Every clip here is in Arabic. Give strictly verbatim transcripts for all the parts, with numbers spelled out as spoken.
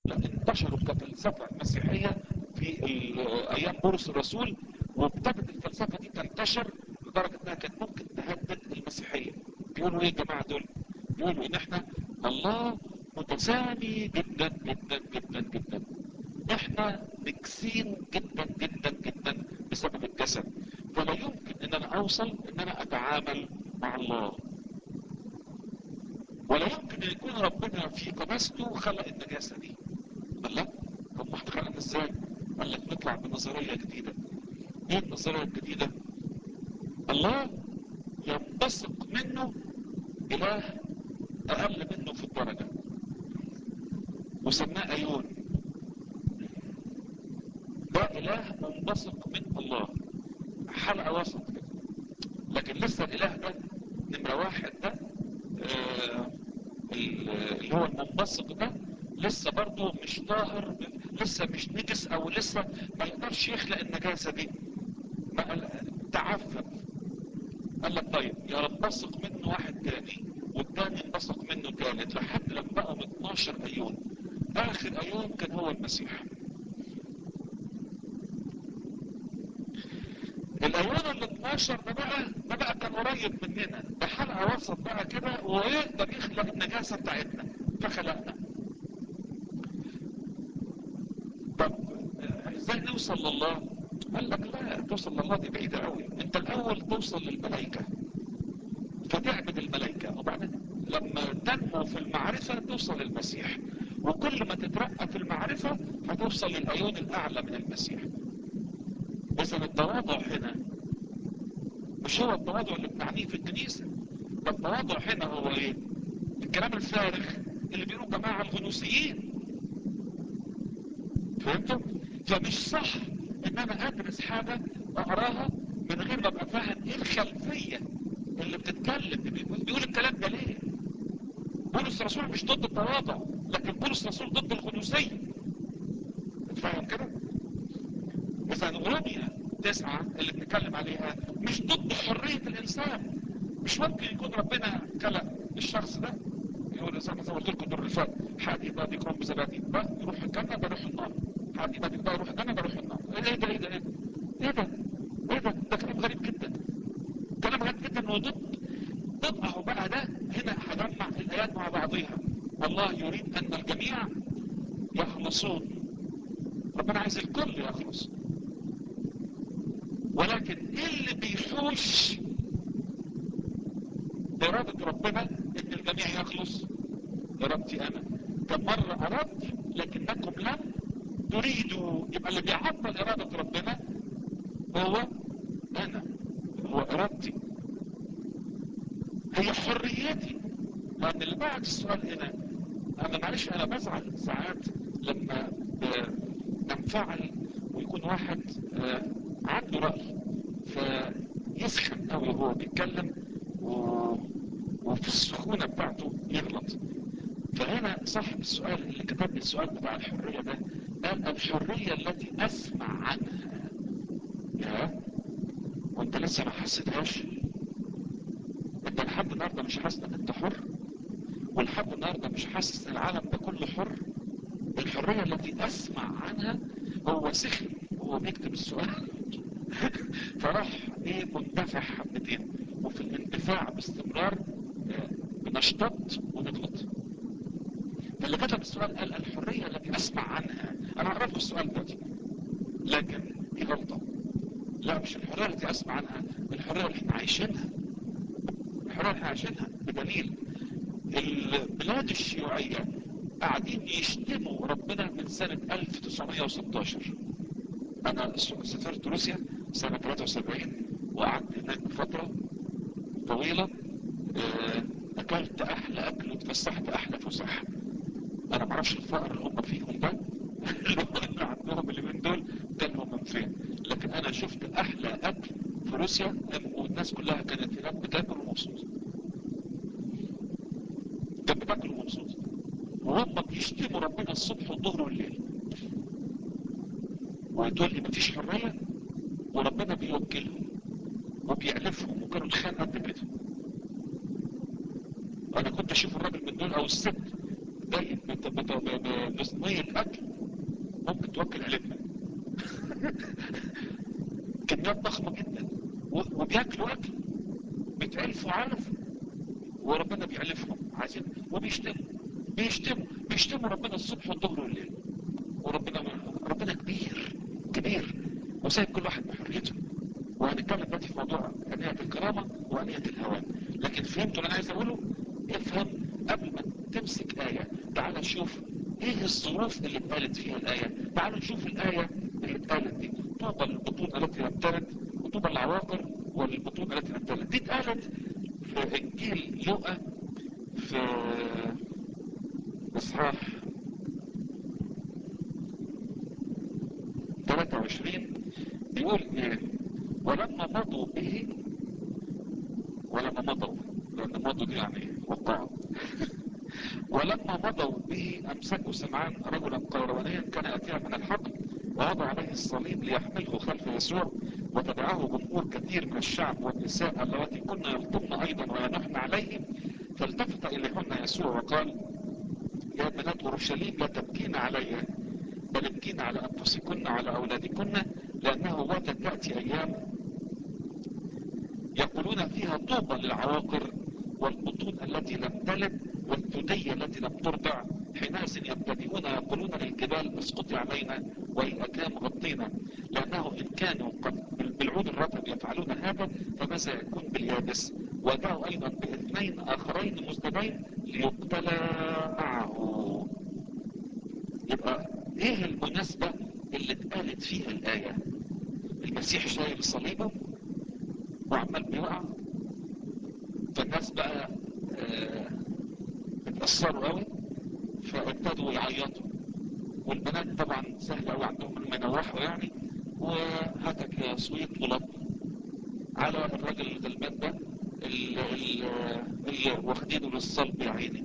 لا، انتشروا كفلسفة مسيحية في ايام بولس الرسول، وابتدت الفلسفة دي تنتشر لدرجة انها كانت ممكن تهدد المسيحية. بيقولوا ايه الجماعة دول؟ بيقولوا ان احنا الله متسامي جدا جدا جدا جدا، احنا نكسين جدا جدا جدا بسبب الجسد، فلا يمكن ان انا اوصل ان انا اتعامل مع الله، ولا يمكن ان يكون ربنا في قداسته خلق النجاسة دي. قال لا، طب ما اتخلق ازاي؟ قال لك نطلع بنظرية جديدة. ايه النظرية الجديدة؟ الله ينبثق منه اله اقل منه في الدرجة وسماه ايون. ده اله منبثق من الله، حلقة وسط كده. لكن لسه الاله ده نمرة واحد ده آه اللي هو المنبثق ده لسه برضه مش طاهر، لسه مش نجس، او لسه ما يقدرش يخلق النجاسة دي، ما تعفف. قال لك طيب يا انبثق منه واحد تاني، والتاني انبثق منه تالت، لحد لما بقوا اتناشر ايون. اخر ايون كان هو المسيح. الايون ال اتناشر ده بقى ده بقى كان قريب مننا، ده حلقة وسط بقى كده، ويقدر يخلق النجاسة بتاعتنا فخلقنا. طب ازاي نوصل لله؟ قال لك لا، توصل لله دي بعيدة قوي، انت الاول توصل للملائكة فتعبد الملائكة، وبعدين لما تنمو في المعرفة توصل للمسيح، وكل ما تترقى في المعرفة هتوصل للعيون الاعلى من المسيح. اذا التواضع هنا مش هو التواضع اللي بنعنيه في الكنيسة، ده التواضع هنا هو ايه؟ الكلام الفارغ اللي بيقولوا جماعة الغنوصيين. فهمتوا؟ فمش صح ان انا ادرس حاجة اقراها من غير ما ابقى فاهم ايه الخلفية اللي بتتكلم، بيقول الكلام ده ليه. بولس الرسول مش ضد التواضع، لكن بولس الرسول ضد الغنوصية. فاهم كده؟ اذا روميا تسعة اللي بنتكلم عليها مش ضد حرية الانسان. مش ممكن يكون ربنا خلق الشخص ده يقول زي ما قلت لكم الدور اللي فات، حد يبقى بيكرم بزبادي بقى يروح الجنة بروح النار، حد يبقى بيبقى يروح الجنة بروح النار. ايه ده ايه ده ايه ده ايه ده ايه ده ده كلام غريب جدا، كلام غريب جدا وضد ضد. اهو بقى ده هنا هجمع الايات مع بعضيها. الله يريد ان الجميع يخلصون، ربنا عايز الكل يخلص، ولكن ايه اللي بيحوش ارادة ربنا ان الجميع يخلص؟ ارادتي انا. كم مرة اردت لكنكم لم تريدوا. يبقى اللي بيعطل ارادة ربنا هو انا، هو ارادتي، هي حريتي. لان اللي بعد السؤال هنا، انا معلش انا بزعل ساعات لما ننفعل ويكون واحد عنده رأي فيسخن قوي وهو بيتكلم و... وفي السخونة بتاعته يغلط. فهنا صاحب السؤال اللي كتب لي السؤال بتاع الحرية ده قال الحرية التي اسمع عنها. يا وانت لسه ما حسيتهاش؟ انت لحد النهارده مش حاسس ان انت حر؟ ولحد النهارده مش حاسس ان العالم ده كله حر؟ الحرية التي اسمع عنها. هو سخن وهو بيكتب السؤال فراح ايه مندفع حبتين، وفي الاندفاع باستمرار بنشتط ونغلط. فاللي كتب السؤال قال الحرية التي اسمع عنها. انا هقرا لكم السؤال ده لكن دي غلطة. لا مش الحرية التي اسمع عنها، الحرية اللي احنا عايشينها، الحرية اللي احنا عايشينها بدليل البلاد الشيوعية قاعدين يشتموا ربنا من سنة ألف وتسعمية وستاشر. انا سافرت روسيا سنة تلاتة وسبعين وقعدت هناك فترة طويلة، اكلت احلى اكل واتفسحت احلى فسح. انا معرفش الفقر اللي هم فيهم ده اللي عندهم اليومين دول كانهم من فين، لكن انا شفت احلى اكل في روسيا والناس كلها كانت هناك بتاكل ومبسوطة، كانت بتاكل ومبسوطة، وهم بيشتموا ربنا الصبح والظهر والليل، وتقول لي مفيش حرية وربنا بيوكلهم وبيعلفهم وكانوا تخان قد كده. انا كنت اشوف الراجل من دول او الست جاي بصينية اكل ممكن توكل عيلتنا. كميات ضخمة جدا، وبياكلوا اكل بيتعلفوا علف وربنا بيعلفهم عايزين، وبيشتموا بيشتموا بيشتموا ربنا الصبح والظهر والليل، وربنا ربنا كبير كبير وسايب كل واحد بحريته. وهنتكلم دلوقتي في موضوع أنية الكرامة وأنية الهوان. لكن فهمتوا اللي انا عايز اقوله؟ افهم قبل ما تمسك آية. تعال نشوف ايه الظروف اللي اتقالت فيها الآية. تعال نشوف الآية اللي اتقالت دي: طوبى للبطون التي لم تلد وطوبى العواقر وللبطون التي لم تلد. دي اتقالت في انجيل لوقا في اصحاح ثلاثة وعشرين. بيقول ايه: ولما مضوا به، ولما مضوا لان مضوا دي يعني وقعوا. ولما مضوا به امسكوا سمعان رجلا قيروانيا كان اتيا من الحقل ووضع عليه الصليب ليحمله خلف يسوع، وتبعه جمهور كثير من الشعب والنساء اللواتي كن يلطمن ايضا وينحن عليهم. فالتفت اليهن يسوع وقال: يا بنات اورشليم لا تبكين علي، بل ابكين على انفسكن وعلى اولادكن، لانه وقت تاتي ايام يقولون فيها طوبى للعواقر والبطون التي لم تلد والثدي التي لم ترضع، حينئذ يبتدئون يقولون للجبال اسقطي علينا وللأكام غطينا، لأنه إن كانوا قد بالعود الرطب يفعلون هذا فماذا يكون باليابس؟ وجاءوا أيضا باثنين آخرين مزدبين ليقتلا معه. يبقى إيه المناسبة اللي اتقالت فيها الآية؟ المسيح شايل صليبه وعمال بيوقع، فالناس بقى اه اتأثروا قوي فابتدوا يعيطوا، والبنات طبعا سهل قوي عندهم انهم ينوحوا يعني، وهتك يا صويت ولط على الراجل الغلبان ده اللي, اللي واخدينه للصلب يا عيني.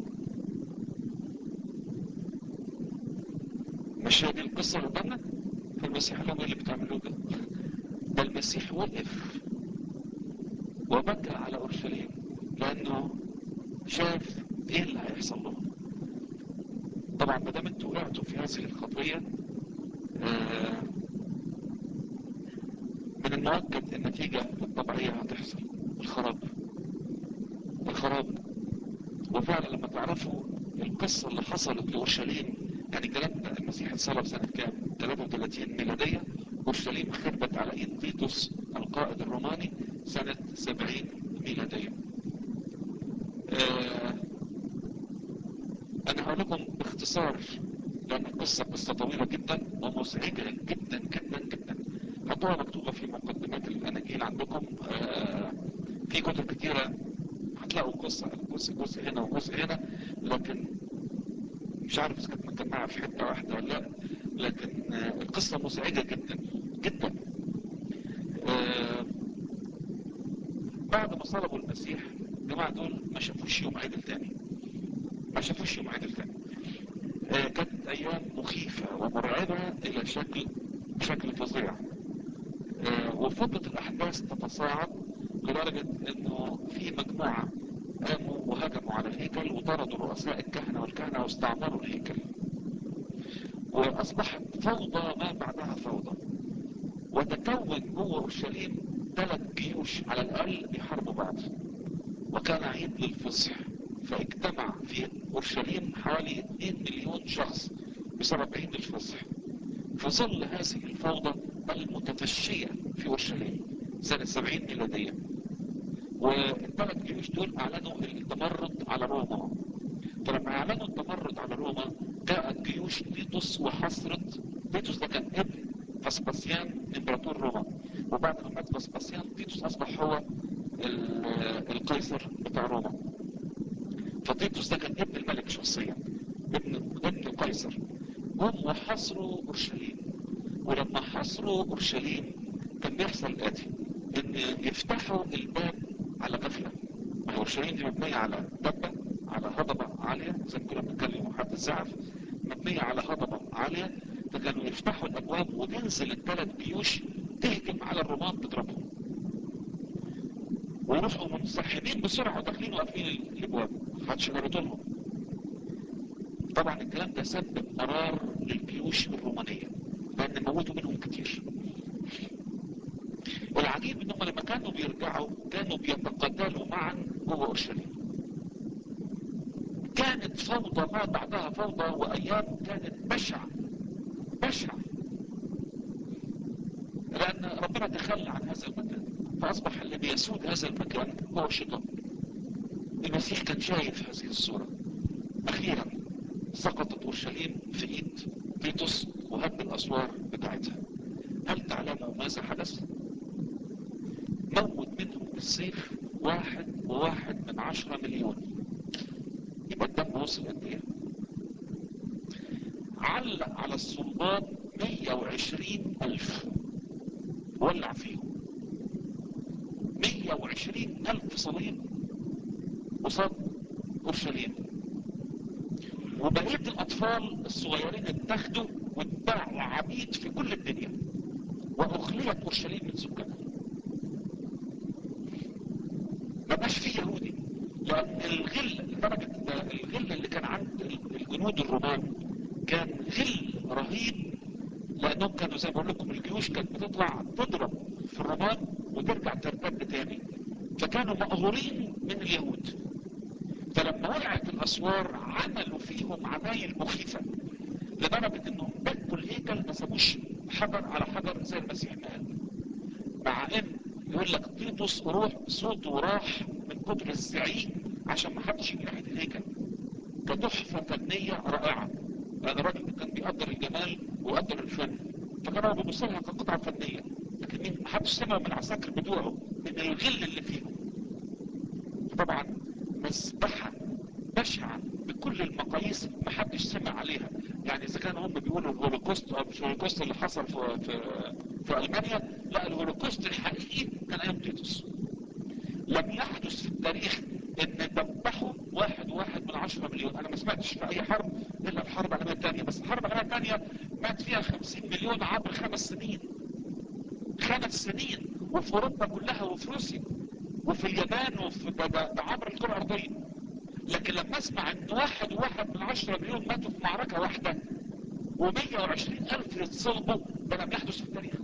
مش هي دي القصة اللي قدامنا؟ فالمسيح لهم ايه اللي بتعملوه ده؟ ده المسيح وقف وبكى على اورشليم لانه شاف ايه اللي هيحصل لهم. طبعا ما دام انتوا وقعتوا في هذه الخطيه آه من المؤكد النتيجه الطبيعيه هتحصل الخراب الخراب. وفعلا لما تعرفوا القصه اللي حصلت لاورشليم، يعني الكلام ده المسيح اتصلب سنه كام؟ ثلاثة وثلاثين ميلاديه. اورشليم خربت على ايد تيتوس القائد الروماني سنه سبعين ميلاديه. آه انا هقول لكم باختصار لان القصة قصة طويلة جدا ومزعجة جدا جدا جدا. هتبقى مكتوبة في مقدمات الاناجيل عندكم. آه في كتب كتيرة هتلاقوا قصة جزء جزء هنا وجزء هنا، لكن مش عارف اذا كانت مجمعة في حتة واحدة ولا لا. لكن آه القصة مزعجة جدا جدا. آه بعد ما صلبوا المسيح الجماعة دول ما شافوش يوم عدل تاني، ما شافوش يوم عدل تاني. آه كانت ايام مخيفة ومرعبة الى شكل بشكل فظيع. آه وفضلت الاحداث تتصاعد لدرجة انه في مجموعة قاموا وهجموا على الهيكل وطردوا رؤساء الكهنة والكهنة واستعمروا الهيكل، واصبحت فوضى ما بعدها فوضى. وتكون جوه اورشليم ثلاث جيوش على الاقل بيحاربوا بعض، وكان عيد للفصح، فاجتمع في اورشليم حوالي اثنين مليون شخص بسبب عيد الفصح. في ظل هذه الفوضى المتفشية في اورشليم سنة سبعين ميلادية، والثلاث جيوش دول اعلنوا التمرد على روما. فلما اعلنوا التمرد على روما جاءت جيوش تيتوس وحصرت. تيتوس ده كان ابن فاسباسيان امبراطور روما، وبعد ما مات فاسباسيان تيتوس اصبح هو القيصر بتاع روما. فتيتوس ده كان ابن الملك شخصيا، ابن ابن القيصر. هم وحصروا اورشليم، ولما حصروا اورشليم كان بيحصل الاتي: ان يفتحوا الباب على غفله. ما اورشليم دي مبنيه على دبه، على هضبه عاليه زي ما كنا بنتكلم حد الزعف، مبنيه على هضبه عاليه. فكانوا يفتحوا الابواب وتنزل الثلاث جيوش تهجم على الرومان تضربهم، ويروحوا منسحبين بسرعه وداخلين وقافلين الابواب، محدش يرد لهم. طبعا الكلام ده سبب مرار للجيوش الرومانية لان موتوا منهم كتير. والعجيب انهم لما كانوا بيرجعوا كانوا بيتقاتلوا معا جوه اورشليم. كانت فوضى ما بعدها فوضى، وايام كانت بشعة بشعة، لان ربنا تخلى عن هذا المكان فاصبح اللي بيسود هذا المكان هو الشيطان. المسيح كان شايف هذه الصورة. اخيرا سقطت اورشليم في ايد تيتوس وهد الاسوار بتاعتها. هل تعلموا ماذا حدث؟ موت منهم بالسيف واحد وواحد من عشرة مليون. يبقى الدم وصل قد ايه؟ علق على الصلبان مية وعشرين الف ولع فيهم. مية وعشرين الف صليب قصاد اورشليم. وبقية الاطفال الصغيرين اتاخدوا واتباعوا عبيد في كل الدنيا، واخليت اورشليم من سكانها. ما بقاش فيه يهودي، لان الغل لدرجة الغل اللي كان عند الجنود الرومان كان غل رهيب، لانهم كانوا زي ما بقول لكم الجيوش كانت بتطلع تضرب في الرومان وترجع ترتد تاني، فكانوا مقهورين من اليهود. فلما وقعت الاسوار عملوا فيهم عمايل مخيفة لدرجة انهم دكوا الهيكل ما سابوش حجر على حجر زي المسيح ما قال. مع ان يقول لك تيتوس روح صوته راح من كتر الزعيق عشان ما حدش يجي ناحية الهيكل. كتحفة فنية رائعة، لان الراجل كان بيقدر الجمال ويقدر الفن، فكانوا بيبصوا لها كقطعة فنية. لكن مين ما حدش سمع من العساكر بتوعه من الغل اللي فيهم. طبعا مسبحة بشعة بكل المقاييس ما حدش سمع عليها. يعني اذا كانوا هم بيقولوا الهولوكوست او مش الهولوكوست اللي حصل في في في المانيا، لا الهولوكوست الحقيقي كان ايام تيتوس. لم يحدث في التاريخ ان ذبحوا واحد واحد من عشرة مليون. انا ما سمعتش في اي حرب الا الحرب العالميه الثانيه، بس الحرب العالميه الثانيه مات فيها خمسين مليون عبر خمس سنين. خمس سنين وفي اوروبا كلها وفي روسيا وفي اليابان وفي ده, ده, ده عبر الكره الارضيه. لكن لما اسمع ان واحد واحد من عشرة مليون ماتوا في معركه واحده ومية وعشرين الف يتصلبوا، ده لم يحدث في التاريخ.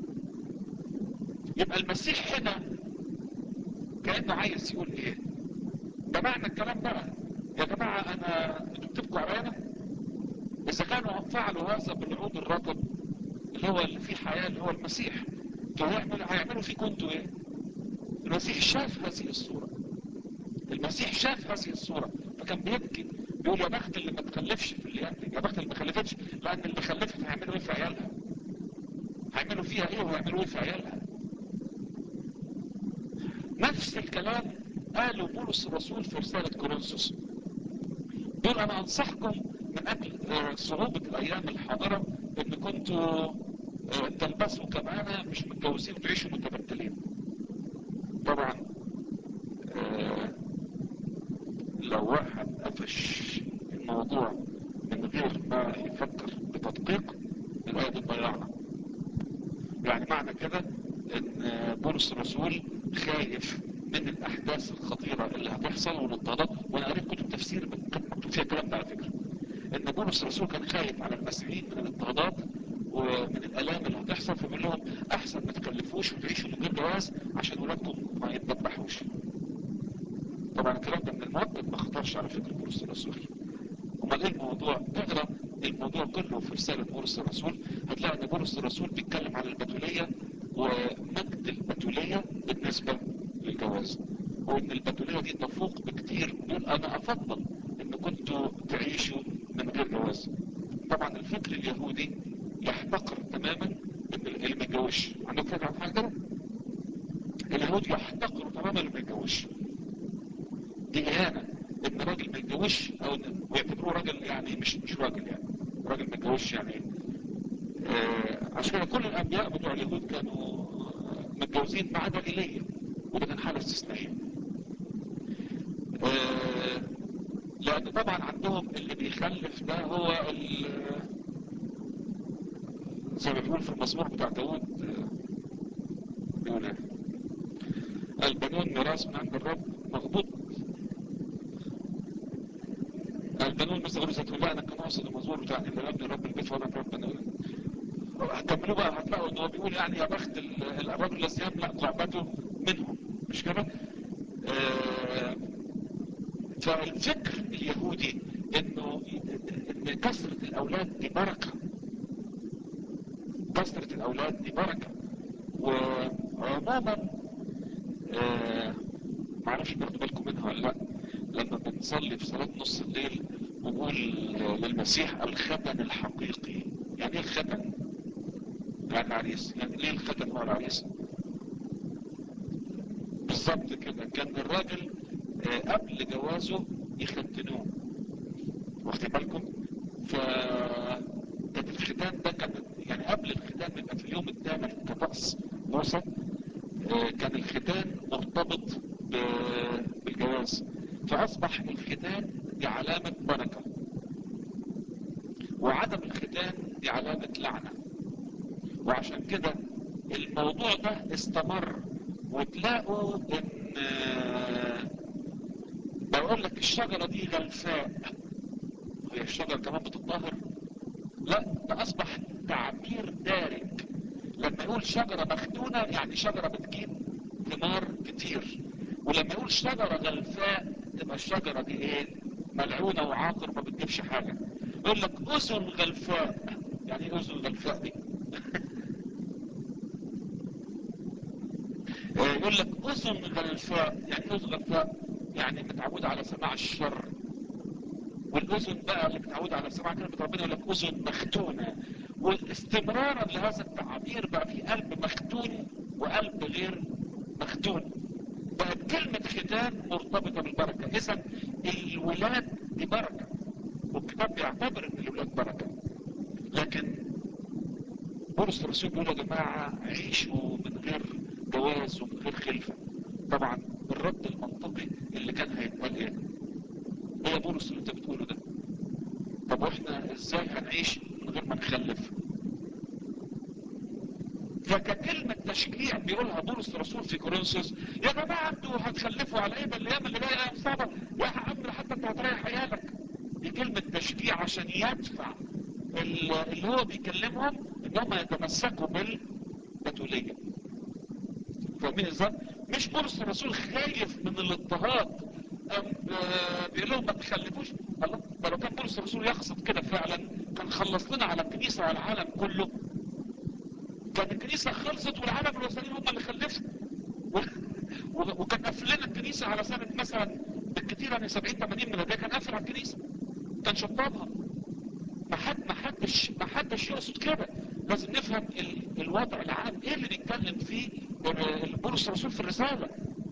يبقى المسيح هنا كأنه عايز يقول ايه؟ ده معنى الكلام بقى يا جماعة، انا انتوا بتبقوا عريانة. اذا كانوا فعلوا هذا بالعود الرطب اللي هو اللي فيه حياة اللي هو المسيح، فهيعمل هيعملوا فيكم انتوا ايه؟ المسيح شاف هذه الصورة. المسيح شاف هذه الصورة فكان بيبكي بيقول يا بخت اللي ما تخلفش في الايام دي، يا بخت اللي ما خلفتش، لان اللي خلفت هيعملوا ايه في عيالها؟ هيعملوا فيها ايه وهيعملوا ايه في عيالها؟ نفس الكلام قاله بولس الرسول في رسالة كورنثوس. دول انا انصحكم من اجل صعوبة الايام الحاضرة ان كنتوا تلبسوا كما انا مش متجوزين وتعيشوا متبتلين. طبعا لو واحد قفش الموضوع من غير ما يفكر بتدقيق الآية دي تضيعنا. يعني معنى كده ان بولس الرسول خايف من الاحداث الخطيرة اللي هتحصل والاضطهادات. وانا قريت كتب تفسير كان مكتوب فيها الكلام ده على فكرة، ان بولس الرسول كان خايف على المسيحيين من الاضطهادات ومن الالام اللي هتحصل، فبيقول لهم احسن ما تكلفوش وتعيشوا من غير جواز عشان ولادكم ما يتذبحوش. طبعا الكلام ده من المؤكد ما خطرش على فكرة بولس الرسول. امال ايه الموضوع؟ اقرا الموضوع كله في رسالة بولس الرسول، هتلاقي ان بولس الرسول بيتكلم عن البتولية ومجد البتولية بالنسبة للجواز، وان البتولية دي تفوق بكتير. بيقول انا افضل ان كنتوا تعيشوا من غير جواز. طبعا الفكر اليهودي يحتقر تماما ان اللي ما يتجوزش. عندك فكرة عن حاجة كده؟ اليهود يحتقروا تماما اللي ما يتجوزش. دي اهانة ان راجل ما يتجوزش، او يعتبروه راجل يعني مش مش راجل، يعني راجل ما يتجوزش يعني آه عشان كده كل الانبياء بتوع اليهود كانوا متجوزين ما عدا ايليا، وده كان حالة استثنائية. آه لان طبعا عندهم اللي بيخلف ده هو زي ما بيقول في المزمور بتاع داود، بيقول ايه؟ البنون ميراث من عند الرب مغبوط. فالبنون مثل غير ذات لا انا كان اقصد المزمور بتاع اللي ربي رب البيت ولا ربنا. هتكملوا بقى هتلاقوا ان هو بيقول يعني يا بخت الرجل الذي يملأ قعبته منهم، مش كده؟ آه فالفكر اليهودي انه ان كثرة الاولاد دي بركة، كثرة الاولاد دي بركة. وعموما آه معرفش برضو بالكم منها ولا لا، لما بنصلي في صلاة نص الليل ونقول للمسيح الختن الحقيقي. يعني ايه الختن؟ يعني العريس. يعني ليه الختن هو العريس؟ بالظبط كده. كان الراجل آه قبل جوازه يختنوه، واخدين بالكم؟ فكان الختان ده كان يعني قبل الختان بيبقى في اليوم الثامن كطقس موسى. آه كان الختان مرتبط بالجواز، فاصبح الختان دي علامة بركة، وعدم الختان دي علامة لعنة. وعشان كده الموضوع ده استمر، وتلاقوا ان بقول لك الشجرة دي غلفاء، هي الشجرة كمان بتتطهر؟ لا، ده اصبح تعبير دارج. لما يقول شجرة مختونة يعني شجرة بتجيب ثمار كتير، ولما يقول شجرة غلفاء تبقى الشجرة دي ايه؟ ملعونة وعاقر ما بتجيبش حاجة. يقول لك اذن غلفاء. يعني ايه اذن غلفاء دي؟ يقول لك اذن غلفاء. يعني ايه اذن غلفاء؟ يعني متعودة على سماع الشر. والاذن بقى اللي متعودة على سماع كلمة ربنا يقول لك اذن مختونة. واستمرارا لهذا التعبير بقى في قلب مختون وقلب غير مختون. بقت كلمة ختان مرتبطة بالبركة. اذا الولاد دي بركة، والكتاب بيعتبر ان الولاد بركة. لكن بولس الرسول بيقول يا جماعة عيشوا من غير جواز ومن غير خلفة. طبعا الرد المنطقي اللي كان هيتقال ايه؟ ايه يا بولس اللي انت بتقوله ده؟ طب واحنا ازاي هنعيش من غير ما نخلف؟ فككلمة تشجيع بيقولها بولس الرسول في كورنثوس، يا جماعة انتوا هتخلفوا على ايه؟ ده الايام اللي جايه ايام صعبة يا عم، حتى انت هتريح عيالك. دي كلمة تشجيع عشان يدفع اللي هو بيكلمهم ان هم يتمسكوا بالبتولية. فاهمين ازاي؟ مش بولس الرسول خايف من الاضطهاد آه بيقول لهم ما تخلفوش. الله، ده لو كان بولس الرسول يقصد كده فعلا كان خلص لنا على الكنيسة وعلى العالم كله. كان الكنيسة خلصت والعالم الوثنيين هم اللي خلفوا، وكان قفل لنا الكنيسة على سنة مثلا بالكثير يعني سبعين ثمانين ميلادية، كان قافل على الكنيسة، كان شطبها. ما حد ما حدش ما حدش يقصد كده. لازم نفهم ال... الوضع العام ايه اللي بيتكلم فيه بولس الرسول في الرسالة.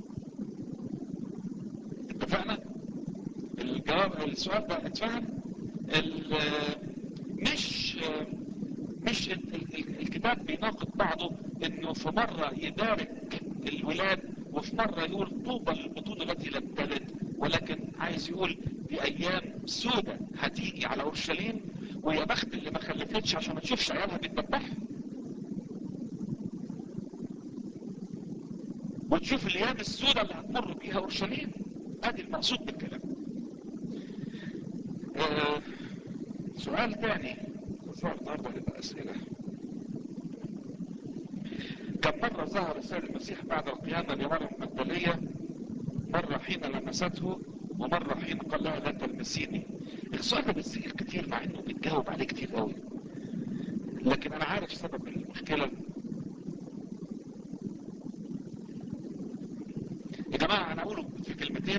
اتفقنا؟ الجواب السؤال ده اتفهم. ال... مش مش ال... ال... الكتاب بيناقض بعضه، انه في مرة يبارك الولاد وفي مرة يقول طوبى للبطون التي لم تلد، ولكن عايز يقول دي ايام سودة هتيجي على اورشليم ويا بخت اللي ما خلفتش عشان ما تشوفش عيالها بيتذبحوا وتشوف الايام السودة اللي هتمر بيها اورشليم. ادي المقصود بالكلام. آه سؤال تاني ظهر النهارده هيبقى اسئله. كم مرة ظهر السيد المسيح بعد القيامة لمريم المجدلية؟ مرة حين لمسته ومرة حين قال لها لا تلمسيني. السؤال ده بيتسأل كتير مع انه بيتجاوب عليه كتير قوي، لكن انا عارف سبب المشكلة. يا جماعة انا اقوله في كلمتين.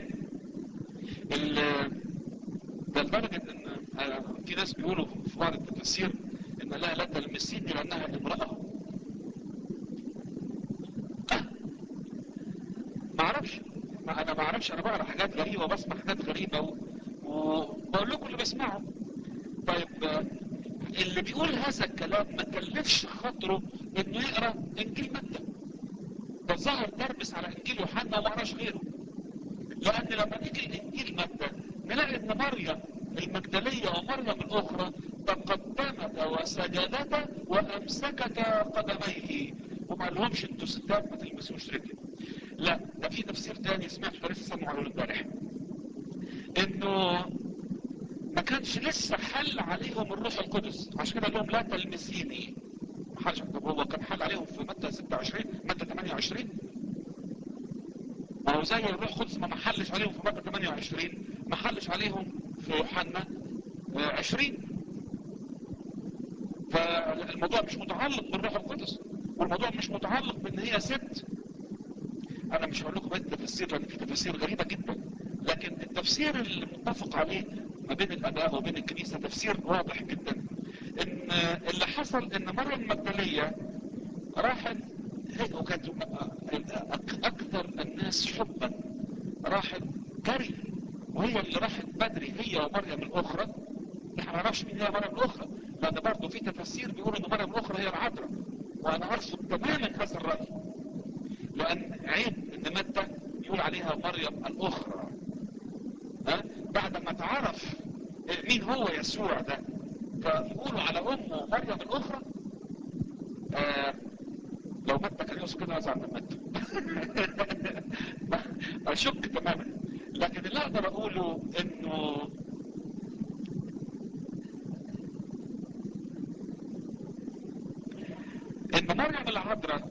ده لدرجة ان في ناس بيقولوا في بعض التفاسير ان لا لا تلمسيني لانها امرأة. ما اعرفش، ما انا ما اعرفش، انا بقرا حاجات غريبة وبسمع حاجات غريبة و... وبقول لكم اللي بسمعه. طيب اللي بيقول هذا الكلام ما كلفش خاطره انه يقرا انجيل متى. ده ظهر تربس على انجيل يوحنا وما قراش غيره. لان لما نيجي الانجيل متى نلاقي ان مريم المجدلية ومريم الاخرى تقدمتا وسجدتا وامسكتا قدميه، وما قالهمش انتوا ستات ما تلمسوش رجلي. لا، ده في تفسير تاني سمعته لسه سامعه امبارح، انه كانش لسه حل عليهم الروح القدس، عشان كده قال لهم لا تلمسيني. محدش. طب هو كان حل عليهم في متى ستة وعشرين، متى ثمانية وعشرين؟ ما هو زي الروح القدس ما محلش عليهم في متى ثمانية وعشرين، ما حلش عليهم في يوحنا عشرين. فالموضوع مش متعلق بالروح القدس، والموضوع مش متعلق بان هي ست. انا مش هقول لكم بقى التفسير لان في تفاسير غريبه جدا، لكن التفسير اللي متفق عليه ما بين الاباء وبين الكنيسه تفسير واضح جدا، ان اللي حصل ان مريم المجدليه راحت هي وكانت اكثر الناس حبا، راحت جري، وهي اللي راحت بدري هي ومريم الاخرى. احنا ما نعرفش مين هي مريم الاخرى، لان برضه في تفاسير بيقولوا ان مريم الاخرى هي العذراء، وانا ارفض تماما هذا الراي، لان عيب ان متى يقول عليها مريم الاخرى. ها بعد ما تعرف مين هو يسوع ده فيقولوا على امه مريم الاخرى. آه لو متى كان يوصل كده ازعل من متى. اشك تماما، لكن اللي اقدر اقوله انه ان مريم العذراء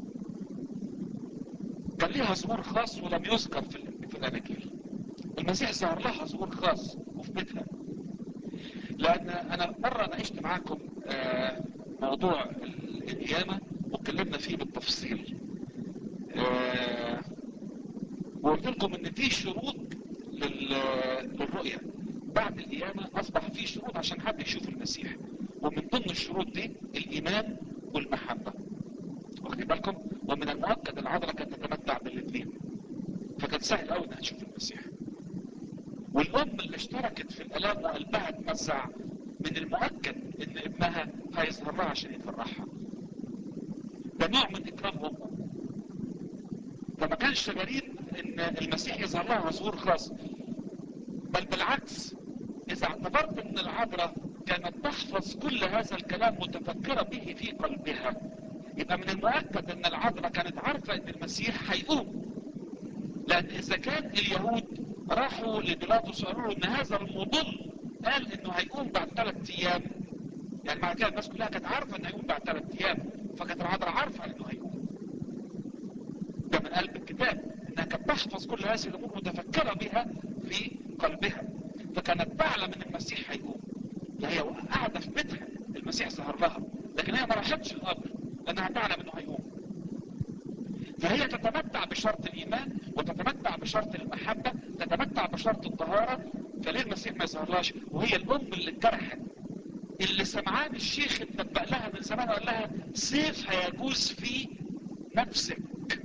كان ليها ظهور خاص ولم يذكر في في الاناجيل. المسيح ظهر لها ظهور خاص وفي بيتها، لان انا مره ناقشت معاكم آه موضوع القيامه واتكلمنا فيه بالتفصيل، آه وقلت لكم ان في شروط للرؤيه بعد القيامه. اصبح في شروط عشان حد يشوف المسيح، ومن ضمن الشروط دي الايمان والمحبه، واخدين بالكم؟ ومن المؤكد العذراء كانت تتمتع بالاثنين، فكان سهل قوي انها تشوف المسيح. والام اللي اشتركت في الالام وقلبها اتمزع، من المؤكد ان ابنها هيظهر لها عشان يفرحها. ده نوع من اكرام امه. فما كانش غريب ان المسيح يظهر لها ظهور خاص، بل بالعكس اذا اعتبرت ان العذراء كانت تحفظ كل هذا الكلام متفكرة به في قلبها، يبقى من المؤكد ان العذراء كانت عارفة ان المسيح هيقوم. لان اذا كان اليهود راحوا لبيلاطس وقالوا له ان هذا المضل قال انه هيقوم بعد ثلاث ايام، يعني معنى كده الناس كلها كانت عارفة انه هيقوم بعد ثلاث ايام، فكانت العذراء عارفة انه هيقوم. ده من قلب الكتاب انها كانت تحفظ كل هذه الامور متفكرة بها في قلبها، فكانت تعلم ان المسيح هيقوم. فهي قاعدة في بيتها المسيح ظهر لها، لكن هي ما راحتش القبر لانها تعلم انه هيقوم. فهي تتمتع بشرط الايمان وتتمتع بشرط المحبة، تتمتع بشرط الطهارة. فليه المسيح ما يظهرلاش وهي الام اللي اتجرحت، اللي سمعان الشيخ اتنبأ لها من زمان وقال لها سيف هيجوز في نفسك.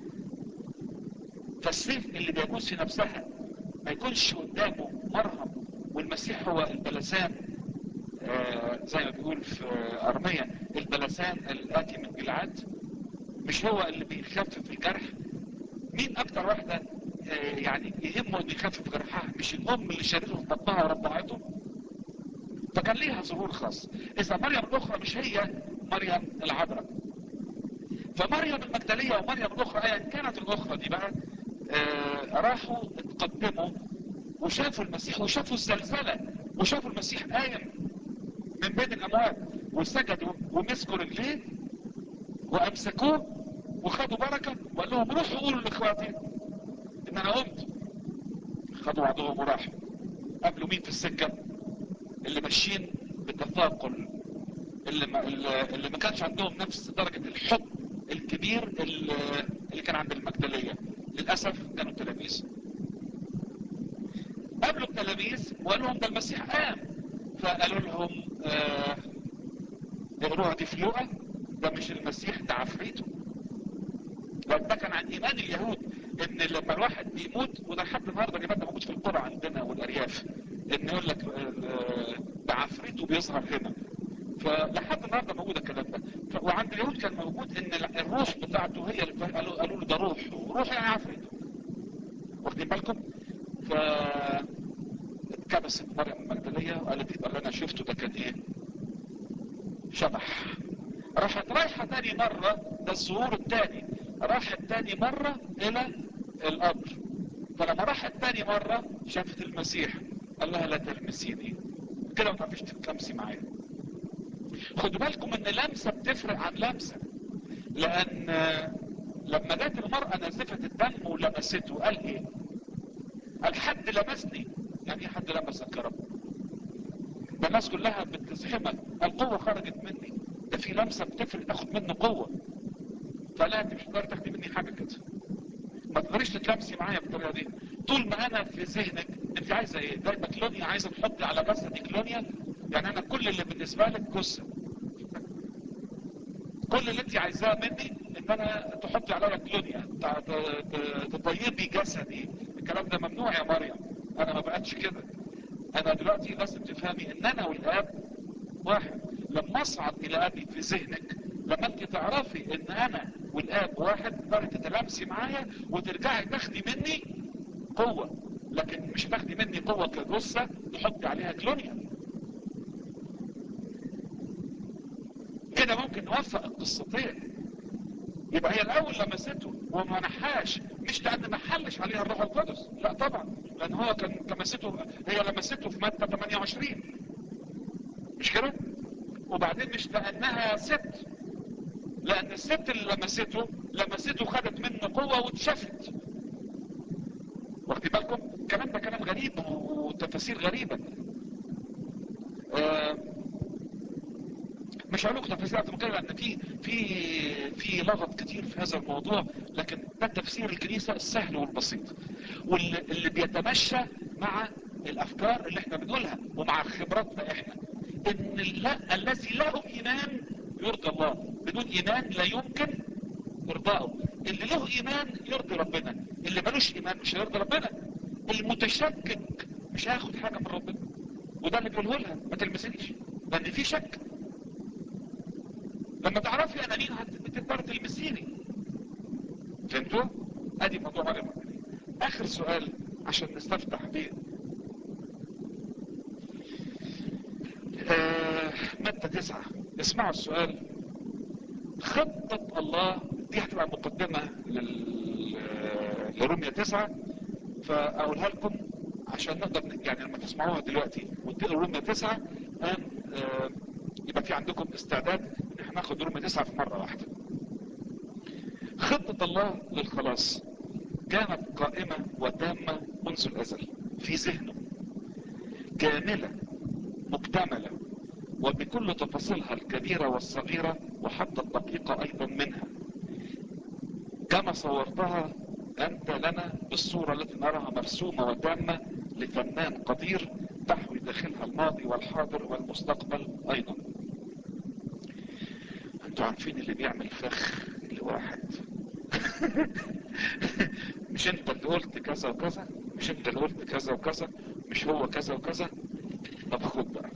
فالسيف اللي بيجوز في نفسها ما يكونش قدامه مرهم، والمسيح هو البلسان، آه زي ما بيقول في ارميا البلسان الاتي من جلعاد، مش هو اللي بيخفف الجرح. مين اكتر واحدة آه يعني يهمه انه يخفف جرحها؟ مش الام اللي شالته في بطنها ورضعته؟ فكان ليها ظهور خاص. اذا مريم الاخرى مش هي مريم العذراء، فمريم المجدلية ومريم الاخرى ايا كانت الاخرى دي بقى آه راحوا اتقدموا وشافوا المسيح وشافوا الزلزلة وشافوا المسيح قايم من بين الاموات، وسجدوا ومسكوا رجليه وامسكوه وخدوا بركة وقال لهم روحوا قولوا لاخواتي ان انا قمت. خدوا بعضهم وراحوا قابلوا مين في السكة؟ اللي ماشيين بتثاقل، اللي ما, اللي ما كانش عندهم نفس درجة الحب الكبير اللي, اللي كان عند المجدلية. للأسف كانوا التلاميذ. قابلوا التلاميذ وقالوا لهم ده المسيح قام، فقالوا لهم آه اقروها دي في لوقا، ده مش المسيح ده عفريته. لأن ده كان عن إيمان اليهود إن لما الواحد بيموت، وده لحد النهارده الإيمان ده موجود في القرى عندنا والأرياف، إن يقول لك ده عفريته بيظهر هنا. فلحد النهارده موجود الكلام ده. وعند اليهود كان موجود ان الروح بتاعته هي اللي قالوا قالوا له ده روح، روح يعني عفريت. واخدين بالكم؟ ف اتكبست مريم المجدليه وقالت يبقى اللي انا شفته ده كان ايه؟ شبح. راحت رايحه تاني مره، ده الظهور الثاني، راحت تاني مره الى القبر. فلما راحت تاني مره شافت المسيح قال لها لا تلمسيني. كده ما تعرفيش تتلمسي معايا. خدوا بالكم ان لمسة بتفرق عن لمسة، لان لما جت المرأة نازفة الدم ولمسته قال ايه؟ قال حد لمسني. يعني ايه حد لمسك يا رب؟ ده الناس كلها بتزحمك، القوة خرجت مني. ده في لمسة بتفرق تاخد منه قوة. فلا انت مش تقدر تاخدي مني حاجة كده، ما تقدريش تتلمسي معايا بالطريقة دي. طول ما انا في ذهنك انت عايزة ايه؟ جايبة كلونيا، عايزة تحطي على جسدي كلونيا؟ يعني انا كل اللي بالنسبة لك جثة، كل اللي انت عايزاه مني ان انا تحطي عليا كلونيا، تطيبي جسدي. الكلام ده ممنوع يا مريم، انا ما بقتش كده. انا دلوقتي لازم تفهمي ان انا والاب واحد. لما اصعد الى ابي في ذهنك، لما انت تعرفي ان انا والاب واحد، تقدري تتلامسي معايا وترجعي تاخدي مني قوة، لكن مش تاخدي مني قوة كجثة تحطي عليها كلونيا. كده ممكن نوفق القصتين. يبقى هي الاول لمسته وما نحاش، مش لان ما حلش عليها الروح القدس، لا طبعا، لان هو كان لمسته، هي لمسته في متى ثمانية وعشرين، مش كده؟ وبعدين مش لانها ست، لان الست اللي لمسته لمسته خدت منه قوة واتشفت. واخدين بالكم؟ الكلام ده كلام غريب وتفاسير غريبة. آه مش هقول لكم تفاسير اكتر من كده، لان في في في لغط كتير في هذا الموضوع، لكن ده تفسير الكنيسة السهل والبسيط، واللي اللي بيتمشى مع الافكار اللي احنا بنقولها ومع خبراتنا احنا. ان لا، الذي له ايمان يرضي الله، بدون ايمان لا يمكن ارضائه. اللي له ايمان يرضي ربنا، اللي ملوش ايمان مش هيرضي ربنا. المتشكك مش هياخد حاجة من ربنا، وده اللي بيقوله لها ما تلمسنيش، لان في شك. لما تعرفي انا مين هتقدر تلمسيني. فهمتوا؟ ادي موضوع مريم. اخر سؤال عشان نستفتح بيه. آه متى تسعة، اسمعوا السؤال. خطة الله دي هتبقى مقدمة لل... لرمية تسعة، فاقولها لكم عشان نقدر يعني لما تسمعوها دلوقتي وتقروا رمية تسعة آه يبقى في عندكم استعداد ان احنا ناخد رمية تسعة في مرة واحدة. خطة الله للخلاص كانت قائمة وتامة منذ الازل في ذهنه، كاملة مكتملة وبكل تفاصيلها الكبيرة والصغيرة وحتى الدقيقة ايضا منها، كما صورتها انت لنا بالصورة التي نراها مرسومة وتامة لفنان قدير تحوي داخلها الماضي والحاضر والمستقبل ايضا. انتوا عارفين اللي بيعمل فخ لواحد مش انت اللي قلت كذا وكذا، مش انت اللي قلت كذا وكذا، مش هو كذا وكذا، طب خد بقى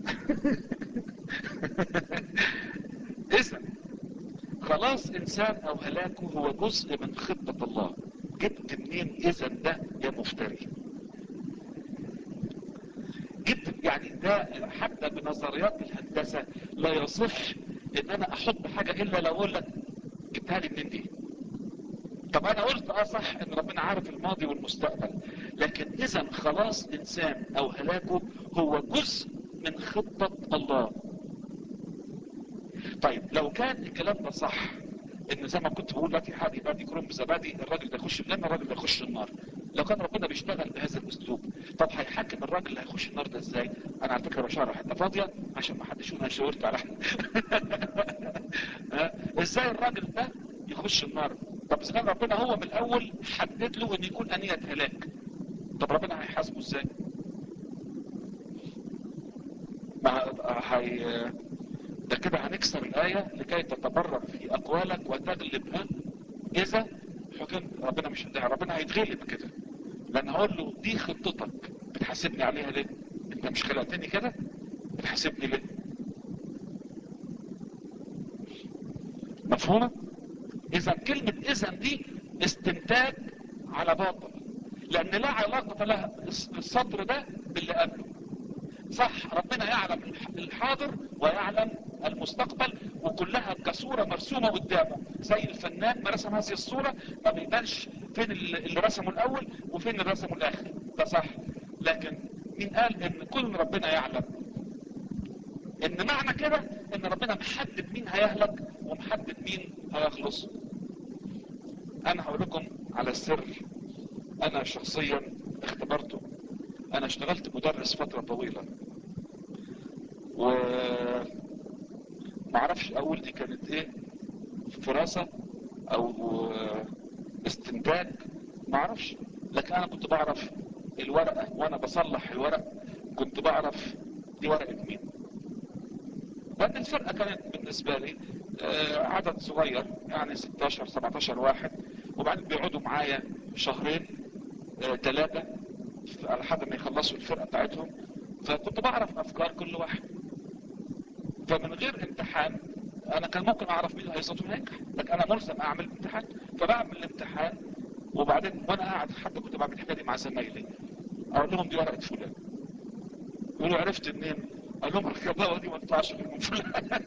اذا خلاص انسان او هلاكه هو جزء من خطة الله. جبت منين اذا ده يا مفتري؟ جبت يعني ده حتى بنظريات الهندسة لا يصح ان انا احط حاجة الا لو اقول لك جبتها لي منين دي. طب انا قلت اه صح ان ربنا عارف الماضي والمستقبل، لكن اذا خلاص انسان او هلاكه هو جزء من خطة الله. طيب لو كان الكلام ده صح، ان زي ما كنت بقول لك حادي بادي كروم بزبادي، الراجل ده يخش الجنه الراجل ده يخش النار. لو كان ربنا بيشتغل بهذا الاسلوب، طب هيحكم الراجل اللي هيخش النار ده ازاي؟ انا على فكره بشرح حته فاضيه عشان ما حدش يقول انا شاورت على احمد ازاي الراجل ده يخش النار؟ طب اذا كان ربنا هو من الاول حدد له ان يكون انية هلاك، طب ربنا هيحاسبه ازاي؟ ما هي ده كده هنكسر الآية لكي تتبرر في أقوالك وتغلبها إذا حكمت. ربنا مش هدعي، ربنا هيتغلب كده، لأن هقول له دي خطتك بتحاسبني عليها ليه؟ أنت مش خلقتني كده؟ بتحاسبني ليه؟ مفهومة؟ إذا كلمة إذا دي استنتاج على باطل، لأن لا علاقة لها السطر ده باللي قبله. صح، ربنا يعلم الحاضر ويعلم المستقبل، وكلها كصورة مرسومة قدامه، زي الفنان ما رسم هذه الصورة ما بيبانش فين اللي رسمه الاول وفين اللي رسمه الاخر، ده صح. لكن مين قال ان كل ربنا يعلم ان معنى كده ان ربنا محدد مين هيهلك ومحدد مين هيخلص؟ انا هقول لكم على السر انا شخصيا اختبرته. انا اشتغلت مدرس فترة طويلة، و معرفش اقول دي كانت ايه، فراسة او استنتاج، معرفش، لكن انا كنت بعرف الورقة وانا بصلح الورق، كنت بعرف دي ورقة مين. لان الفرقة كانت بالنسبة لي عدد صغير، يعني ستاشر سبعتاشر واحد، وبعدين بيقعدوا معايا شهرين ثلاثة على حد ما يخلصوا الفرقة بتاعتهم، فكنت بعرف افكار كل واحد. فمن غير امتحان انا كان ممكن اعرف مين هيسقط ومين هينجح، لكن انا ملزم اعمل امتحان. فبعمل الامتحان وبعدين وانا قاعد، حتى كنت بعمل الحكايه دي مع زمايلي، اقول لهم دي ورقه فلان، يقولوا عرفت منين؟ اقول لهم الخباوه دي ما تطلعش غير من فلان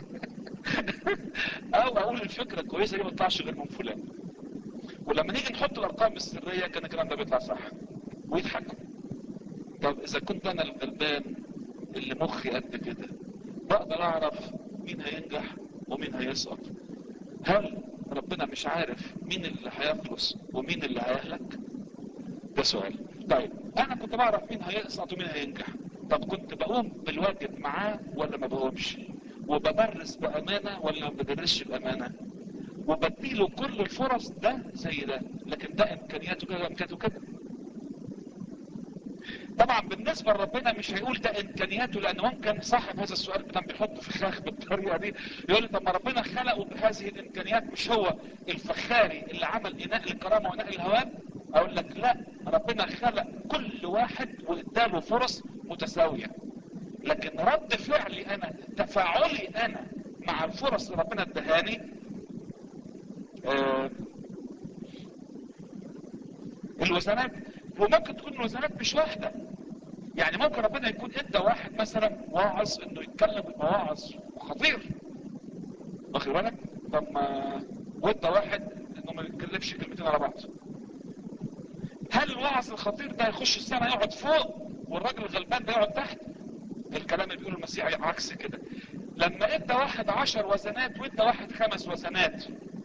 او اقول الفكره الكويسه دي ما تطلعش غير من فلان. ولما نيجي نحط الارقام السريه كان الكلام ده بيطلع صح ويضحكوا. طب اذا كنت انا الغلبان اللي مخي قد كده بقدر اعرف مين هينجح ومين هيسقط، هل ربنا مش عارف مين اللي هيخلص ومين اللي هيهلك؟ ده سؤال. طيب انا كنت بعرف مين هيسقط ومين هينجح، طب كنت بقوم بالواجب معاه ولا ما بقومش؟ وبدرس بامانه ولا ما بدرسش بامانه؟ وبديله كل الفرص، ده زي ده، لكن ده امكانياته كده امكانياته كده. طبعا بالنسبة لربنا مش هيقول ده امكانياته، لان ممكن صاحب هذا السؤال كان بيحط فخاخ بالطريقة دي، يقول لي طب ما ربنا خلقه بهذه الامكانيات، مش هو الفخاري اللي عمل اناء الكرامة واناء الهوان؟ اقول لك لا، ربنا خلق كل واحد واداله فرص متساوية، لكن رد فعلي انا، تفاعلي انا مع الفرص اللي ربنا ادهاني، آه الوزنات. وممكن تكون الوزنات مش واحدة، يعني ممكن ربنا يكون ادى واحد مثلا واعظ انه يتكلم بمواعظ خطير، واخد بالك؟ طب ما وادى واحد انه ما يتكلمش كلمتين على بعض. هل الواعظ الخطير ده يخش السنة يقعد فوق والراجل الغلبان ده يقعد تحت؟ الكلام اللي بيقوله المسيح عكس كده. لما ادى واحد عشر وزنات وادى واحد خمس وزنات،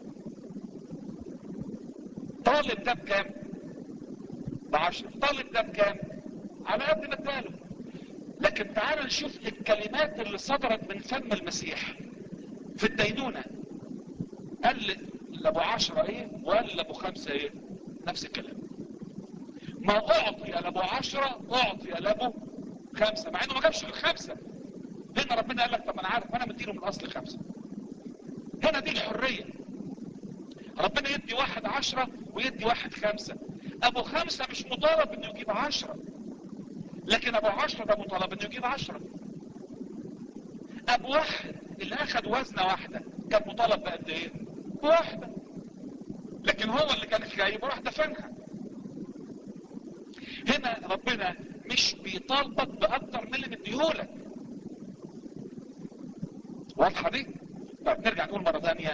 طالب ده بكام؟ بعشر. طالب ده بكام؟ على قد ما اداله. لكن تعالوا نشوف الكلمات اللي صدرت من فم المسيح في الدينونة. قال لابو عشرة ايه وقال لابو خمسة ايه؟ نفس الكلام. ما اعطي لابو عشرة اعطي لابو خمسة، مع انه ما جابش الخمسة. هنا ربنا قال لك طب انا عارف انا مديله من الاصل خمسة. هنا دي الحرية. ربنا يدي واحد عشرة ويدي واحد خمسة. ابو خمسة مش مطالب انه يجيب عشرة، لكن ابو عشرة ده مطالب انه يجيب عشرة. ابو واحد اللي اخد وزنة واحدة كان مطالب بقد ايه؟ بواحدة، لكن هو اللي كان جايب واحدة فنها. هنا ربنا مش بيطالبك باكتر من اللي مديهولك. واضحة دي؟ طب نرجع نقول مرة ثانية،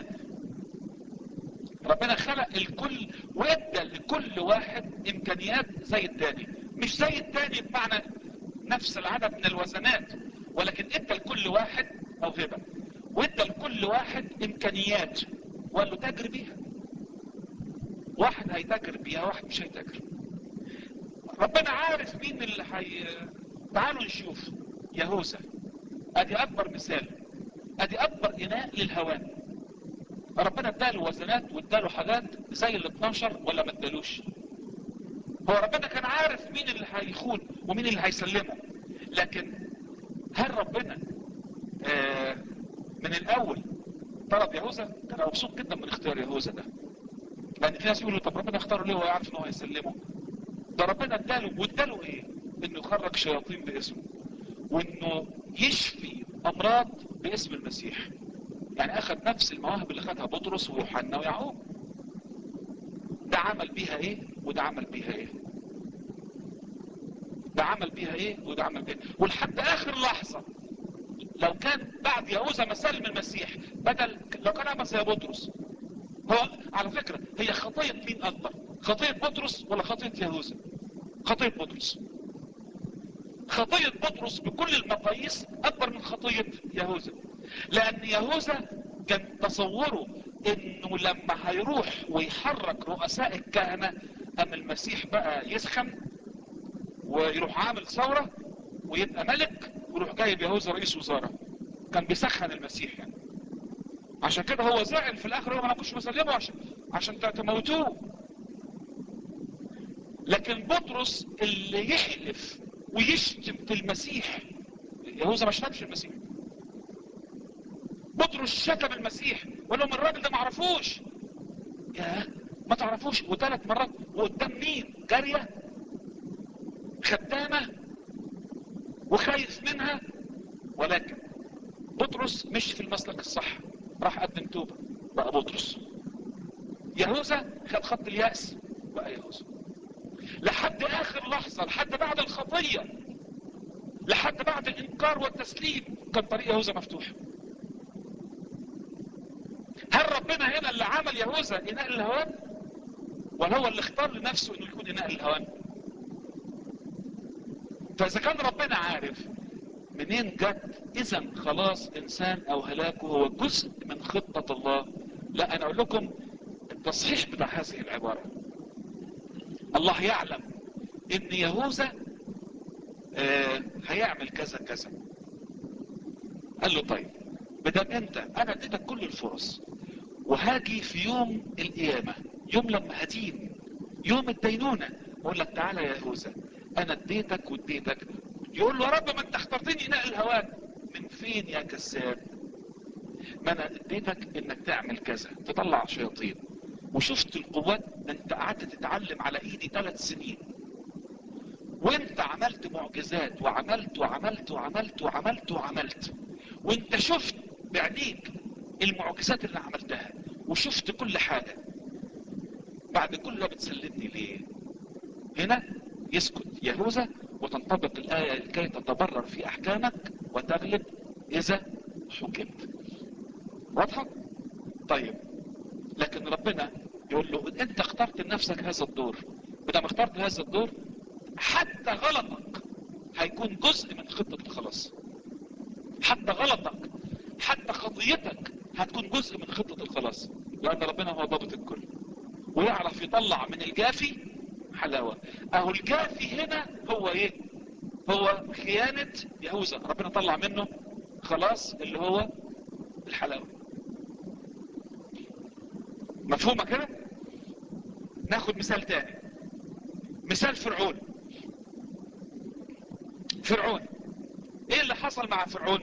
ربنا خلق الكل وادى لكل واحد امكانيات زي التاني، مش زي التاني بمعنى نفس العدد من الوزنات، ولكن ادى لكل واحد موهبة وادى لكل واحد امكانيات وقال له تاجر بيها. واحد هيتاجر بيها واحد مش هيتاجر. ربنا عارف مين اللي حي... تعالوا نشوف يهوذا، ادي اكبر مثال، ادي اكبر اناء للهوان. ربنا اداله وزنات واداله حاجات زي ال اتناشر ولا ما ادالوش؟ هو ربنا كان عارف مين اللي هيخون ومين اللي هيسلمه، لكن هل ربنا آه من الاول طلب يهوذا؟ كان مبسوط جدا من اختيار يهوذا ده، لان في ناس يقولوا طب ربنا اختاره ليه وهو يعرف ان هو هيسلمه؟ ده ربنا اداله، واداله ايه؟ انه يخرج شياطين باسمه، وانه يشفي امراض باسم المسيح. يعني اخذ نفس المواهب اللي خدها بطرس ويوحنا ويعقوب. ده عمل بيها ايه وده عمل بيها ايه؟ ده عمل بيها ايه وده عمل بيها ايه؟ ولحد اخر لحظة لو كان بعد يهوذا مسلم المسيح، بدل لو كان عمل زي بطرس. هو على فكرة هي خطية مين اكبر؟ خطية بطرس ولا خطية يهوذا؟ خطية بطرس. خطية بطرس بكل المقاييس اكبر من خطية يهوذا، لان يهوذا كان تصوره انه لما هيروح ويحرك رؤساء الكهنة اما المسيح بقى يسخن ويروح عامل ثورة ويبقى ملك ويروح جايب يهوذا رئيس وزراء. كان بيسخن المسيح يعني، عشان كده هو زعل في الاخر، هو ما كنتش مسلمه عشان عشان تموتوه. لكن بطرس اللي يحلف ويشتم في المسيح، يهوذا ما شتمش المسيح، بطرس شتم المسيح وقال لهم الراجل ده ما عرفوش. يا ما تعرفوش، وثلاث مرات وقدام مين؟ جارية خدامة وخايف منها. ولكن بطرس مش في المسلك الصح، راح قدم توبة بقى بطرس. يهوذا خد خط اليأس بقى يهوذا، لحد اخر لحظة، لحد بعد الخطية، لحد بعد الانكار والتسليم كان طريق يهوذا مفتوح. هل ربنا هنا اللي عمل يهوذا اناء الهوان، ولا هو اللي اختار لنفسه انه يكون اناء الهوان؟ فاذا كان ربنا عارف منين جت اذا خلاص انسان او هلاكه هو جزء من خطة الله. لا، انا اقول لكم التصحيح بتاع هذه العبارة. الله يعلم ان يهوذا آه هيعمل كذا كذا، قال له طيب بدل انت انا اديتك كل الفرص، وهاجي في يوم القيامة، يوم لما هدين، يوم الدينونة، اقول لك تعالى يا يهوذا انا اديتك واديتك. يقول له يا رب ما انت اخترتني اناء الهوان. من فين يا كذاب؟ ما انا اديتك انك تعمل كذا، تطلع شياطين، وشفت القوات، انت قعدت تتعلم على ايدي ثلاث سنين، وانت عملت معجزات وعملت وعملت وعملت وعملت وعملت، وانت شفت بعينيك المعجزات اللي عملتها وشفت كل حاجة، بعد كل ده بتسلمني ليه؟ هنا يسكت يهوذا وتنطبق الآية لكي تتبرر في أحكامك وتغلب إذا حكمت. واضحة؟ طيب، لكن ربنا يقول له انت اخترت لنفسك هذا الدور، بدل ما اخترت هذا الدور حتى غلطك هيكون جزء من خطة الخلاص، حتى غلطك حتى خطيتك هتكون جزء من خطة الخلاص، لأن ربنا هو ضابط الكل ويعرف يطلع من الجافي حلاوة. اهو الجافي هنا هو ايه؟ هو خيانة يهوذا، ربنا طلع منه خلاص اللي هو الحلاوة. مفهومة كده؟ ناخد مثال تاني، مثال فرعون. فرعون ايه اللي حصل مع فرعون؟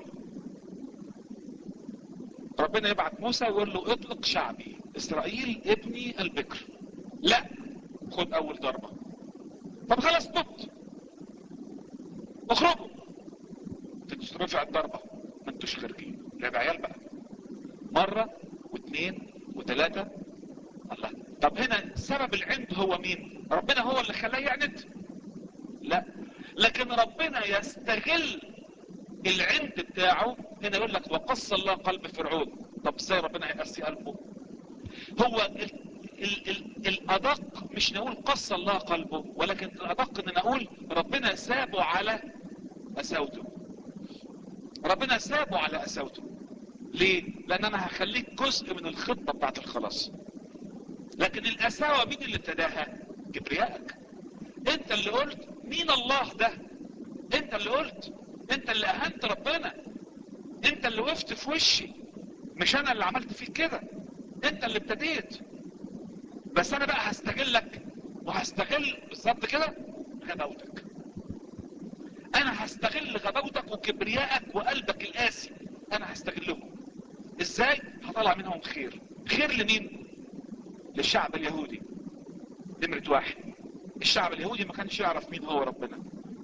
ربنا يبعت موسى ويقول له اطلق شعبي اسرائيل ابني البكر. لا، خد اول ضربة. طب خلاص تبت، اخرجوا. تترفع الضربة، ما انتوش خارجين، لعب عيال بقى، مرة واثنين وثلاثة. الله، طب هنا سبب العند هو مين؟ ربنا هو اللي خلاه يعند؟ لا، لكن ربنا يستغل العند بتاعه. هنا يقول لك وقص الله قلب فرعون. طب ازاي ربنا هيقسي قلبه؟ هو ال ال ال الادق مش نقول قص الله قلبه، ولكن الادق ان نقول ربنا سابه على قساوته. ربنا سابه على قساوته. ليه؟ لان انا هخليك جزء من الخطة بتاعت الخلاص. لكن القساوة مين اللي ابتداها؟ كبريائك. انت اللي قلت مين الله ده، انت اللي قلت، انت اللي اهنت ربنا، انت اللي وقفت في وشي، مش انا اللي عملت فيك كده، انت اللي ابتديت. بس انا بقى هستغلك، وهستغل بالظبط كده غباوتك. انا هستغل غباوتك وكبريائك وقلبك القاسي، انا هستغلهم. ازاي؟ هطلع منهم خير. خير لمين؟ للشعب اليهودي. نمرة واحد، الشعب اليهودي ما كانش يعرف مين هو ربنا،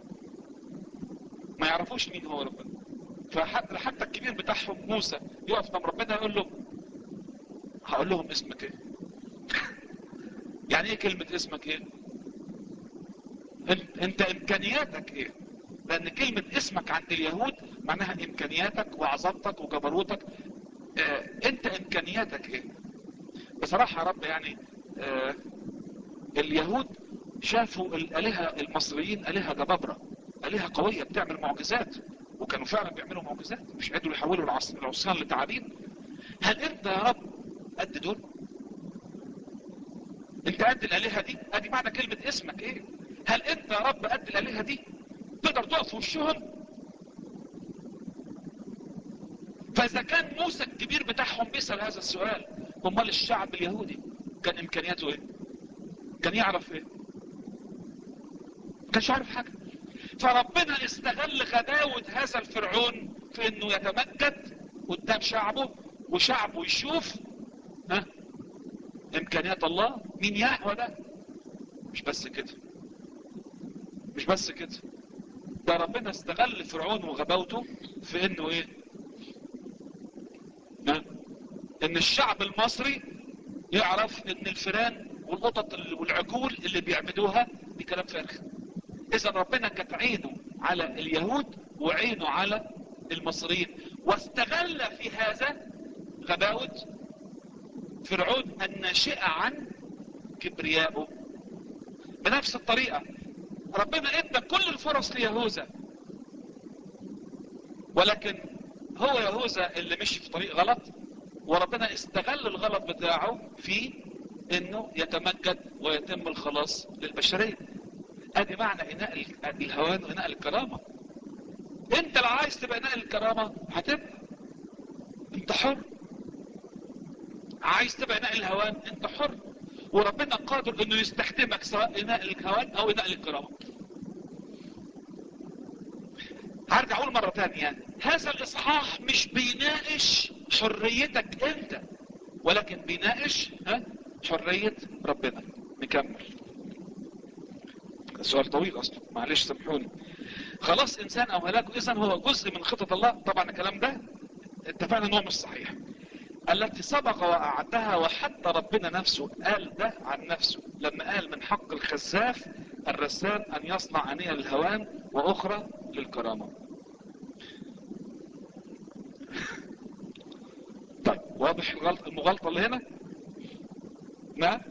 ما يعرفوش مين هو ربنا. فحتى الكبير بتاعهم موسى يقف قدام ربنا يقول له هقول لهم اسمك ايه؟ يعني ايه كلمة اسمك ايه؟ انت, انت امكانياتك ايه؟ لان كلمة اسمك عند اليهود معناها امكانياتك وعظمتك وجبروتك. اه انت امكانياتك ايه؟ بصراحة يا رب يعني اه اليهود شافوا الالهة المصريين الهة جبابرة، آلهة قوية بتعمل معجزات، وكانوا فعلا بيعملوا معجزات، مش قادروا يحولوا العصيان لتعابين. هل انت يا رب قد دول؟ انت قد الآلهة دي؟ ادي معنى كلمة اسمك ايه. هل انت يا رب قد الآلهة دي؟ تقدر تقف في وشهم؟ فاذا كان موسى الكبير بتاعهم بيسأل هذا السؤال، امال الشعب اليهودي كان امكانياته ايه؟ كان يعرف ايه؟ كانش عارف حاجة. فربنا استغل غداوة هذا الفرعون في انه يتمجد قدام شعبه، وشعبه يشوف ها امكانيات الله. مين يهوى ده؟ مش بس كده، مش بس كده، ده ربنا استغل فرعون وغباوته في انه ايه؟ ها؟ ان الشعب المصري يعرف ان الفيران والقطط والعجول اللي بيعبدوها دي كلام فارغ. اذا ربنا كانت عينه على اليهود وعينه على المصريين، واستغل في هذا غباوة فرعون الناشئة عن كبريائه. بنفس الطريقة ربنا ادى كل الفرص ليهوذا، ولكن هو يهوذا اللي مشي في طريق غلط، وربنا استغل الغلط بتاعه في انه يتمجد ويتم الخلاص للبشرية. ادي معنى اناء الهوان واناء الكرامة. انت لو عايز تبقى اناء الكرامة هتبقى، انت حر. عايز تبقى اناء الهوان انت حر، وربنا قادر انه يستخدمك سواء اناء الهوان او اناء الكرامة. هرجع اقول مرة تانية، هذا الاصحاح مش بيناقش حريتك انت، ولكن بيناقش ها حرية ربنا. نكمل. السؤال طويل اصلا، معلش سامحوني. خلاص انسان او هلاكه اذا هو جزء من خطة الله. طبعا الكلام ده اتفقنا ان هو مش صحيح. التي سبق واعدها، وحتى ربنا نفسه قال ده عن نفسه لما قال من حق الخزاف الرسام ان يصنع انية للهوان واخرى للكرامة. طيب واضح الغلط المغالطة اللي هنا؟ نعم.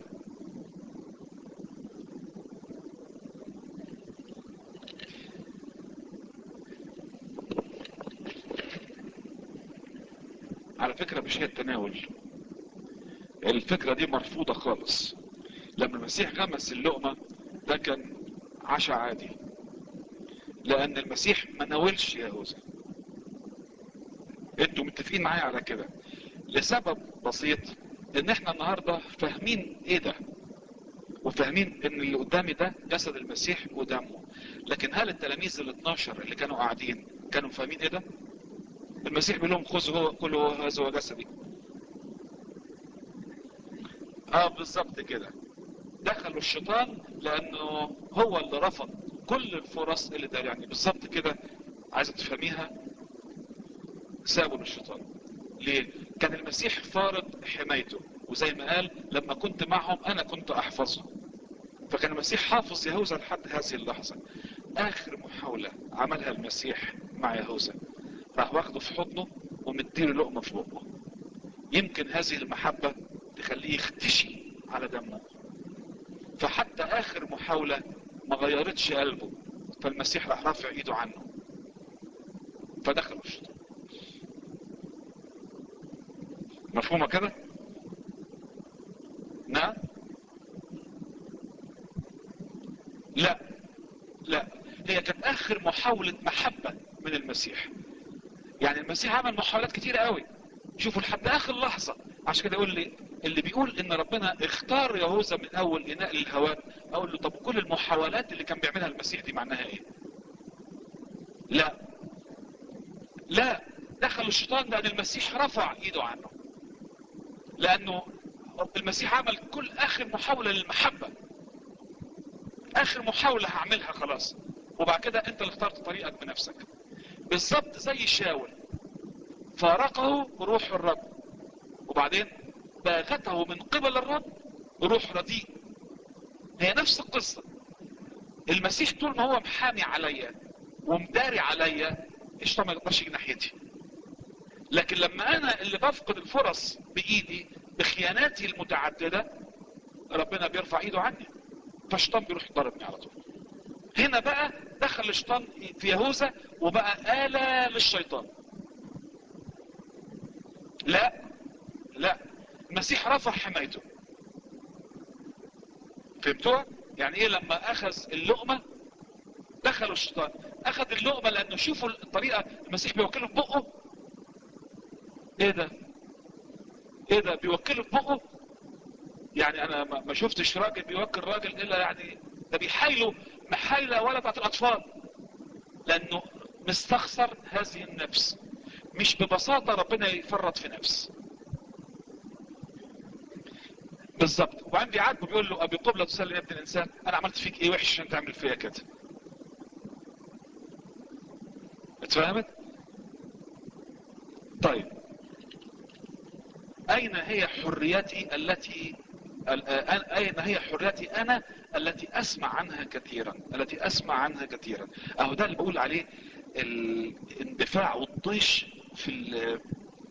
على فكرة مش هي التناول، الفكرة دي مرفوضة خالص. لما المسيح غمس اللقمة ده كان عشاء عادي، لان المسيح ما ناولش يهوذا. انتوا متفقين معايا على كده لسبب بسيط، ان احنا النهاردة فاهمين ايه ده، وفاهمين ان اللي قدامي ده جسد المسيح ودمه. لكن هل التلاميذ ال اتناشر اللي كانوا قاعدين كانوا فاهمين ايه ده؟ المسيح بيقول لهم خذوا هو كله هذا هو جسدي. اه بالظبط كده. دخلوا الشيطان لانه هو اللي رفض كل الفرص اللي ده، يعني بالظبط كده. عايزة تفهميها؟ سابوا للشيطان. ليه؟ كان المسيح فارض حمايته، وزي ما قال لما كنت معهم انا كنت احفظهم. فكان المسيح حافظ يهوذا لحد هذه اللحظة. اخر محاولة عملها المسيح مع يهوذا راح واخده في حضنه ومديله لقمة في بقه. يمكن هذه المحبة تخليه يختشي على دمه. فحتى اخر محاولة ما غيرتش قلبه، فالمسيح راح رافع ايده عنه فدخل الشيطان. مفهومة كده؟ نعم. لا لا، هي كانت اخر محاولة محبة من المسيح. يعني المسيح عمل محاولات كتيرة قوي، شوفوا لحد اخر لحظة. عشان كده يقول لي اللي بيقول ان ربنا اختار يهوذا من اول اناء للهوان، اقول له طب كل المحاولات اللي كان بيعملها المسيح دي معناها ايه؟ لا لا، دخل الشيطان لان المسيح رفع ايده عنه، لانه المسيح عمل كل اخر محاولة للمحبة. اخر محاولة هعملها خلاص، وبعد كده انت اللي اخترت طريقك بنفسك. بالظبط زي شاول فارقه روح الرب، وبعدين باغته من قبل الرب روح رديء. هي نفس القصة. المسيح طول ما هو محامي عليا ومداري عليا الشيطان ما يقدرش يجي ناحيتي. لكن لما انا اللي بفقد الفرص بايدي بخياناتي المتعددة، ربنا بيرفع ايده عني، فالشيطان بيروح ضربني على طول. هنا بقى دخل الشيطان في يهوذا وبقى آلة للشيطان. لا لا، المسيح رفع حمايته. فهمتوها؟ يعني ايه لما اخذ اللقمة دخل الشيطان؟ اخذ اللقمة لانه شوفوا الطريقة المسيح بيوكله في بقه. ايه ده ايه ده بيوكله في بقه؟ يعني انا ما شفتش راجل بيوكل راجل الا يعني ده بيحايله محايلة ولا بتاعت الاطفال، لانه مستخسر هذه النفس. مش ببساطة ربنا يفرط في نفس. بالظبط. وبعدين بيعاتبه بيقول له ابي قبلة تسلم يا ابن الانسان، انا عملت فيك ايه وحش عشان تعمل فيا كده؟ اتفهمت؟ طيب اين هي حريتي التي اين هي حريتي انا التي اسمع عنها كثيرا التي اسمع عنها كثيرا اهو ده اللي بقول عليه الاندفاع والطيش في ال...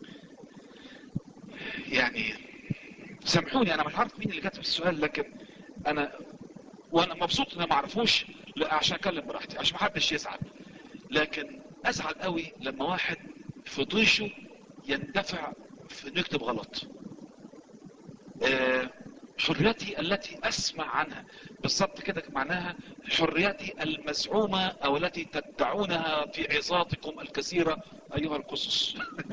يعني سامحوني انا مش عارف مين اللي كاتب السؤال، لكن انا وانا مبسوط ان ما اعرفوش عشان اتكلم براحتي عشان ما حدش يزعل. لكن ازعل قوي لما واحد في طيشه يندفع في انه يكتب غلط. آه حريتي التي اسمع عنها بالضبط كده معناها حريتي المزعومة او التي تدعونها في عظاتكم الكثيرة ايها القصص.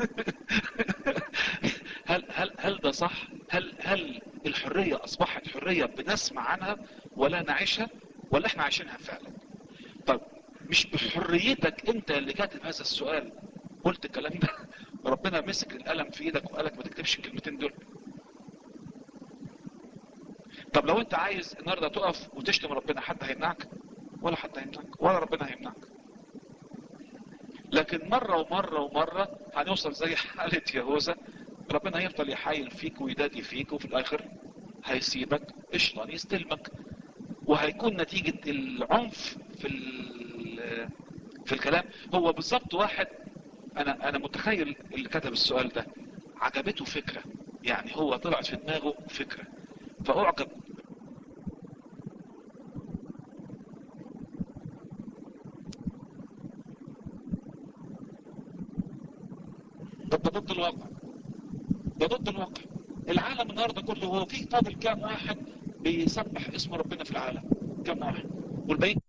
هل هل هل ده صح؟ هل هل الحرية اصبحت حرية بنسمع عنها ولا نعيشها، ولا احنا عايشينها فعلا؟ طب مش بحريتك انت اللي كاتب هذا السؤال قلت الكلام ده؟ ربنا مسك القلم في ايدك وقالك ما تكتبش الكلمتين دول. طب لو انت عايز النهارده تقف وتشتم ربنا حد هيمنعك؟ ولا حد هيمنعك ولا ربنا هيمنعك. لكن مرة ومرة ومرة هنوصل زي حالة يهوذا، ربنا هيفضل يحايل فيك ويدادي فيك وفي الاخر هيسيبك الشيطان يستلمك. وهيكون نتيجة العنف في في الكلام. هو بالظبط واحد انا انا متخيل اللي كتب السؤال ده عجبته فكرة، يعني هو طلعت في دماغه فكرة فاعجب. ده ضد الواقع، ده ضد الواقع. العالم النهارده كله هو فيه فاضل كام واحد بيسبح اسم ربنا في العالم؟ كام واحد؟ والباقيين